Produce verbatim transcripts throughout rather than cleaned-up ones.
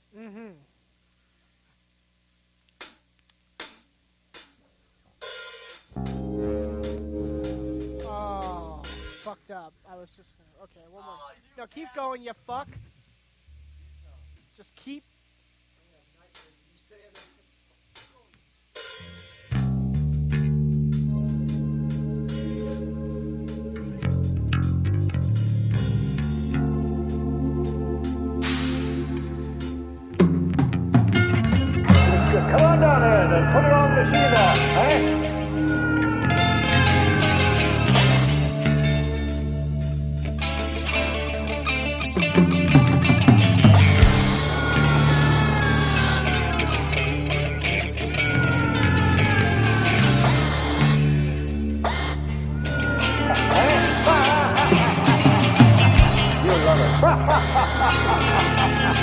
Mm-hmm. Oh, fucked up. I was just gonna, okay. One more. No, keep going, you fuck. Just keep. Come on down there and put her on the machine now, eh? You'll love it.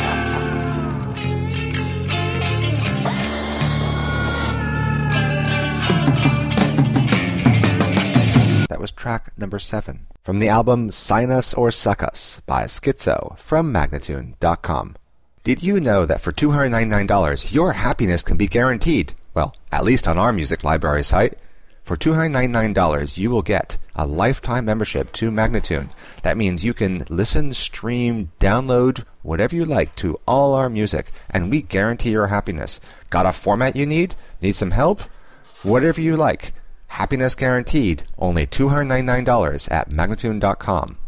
That was track number seven from the album Sign Us or Suck Us by Schizo from Magnatune dot com. Did you know that for two hundred ninety-nine dollars your happiness can be guaranteed? Well, at least on our music library site. For two hundred ninety-nine dollars you will get a lifetime membership to Magnatune. That means you can listen, stream, download, whatever you like to all our music, and we guarantee your happiness. Got a format you need? Need some help? Whatever you like. Happiness guaranteed. Only two hundred ninety-nine dollars at Magnatune dot com.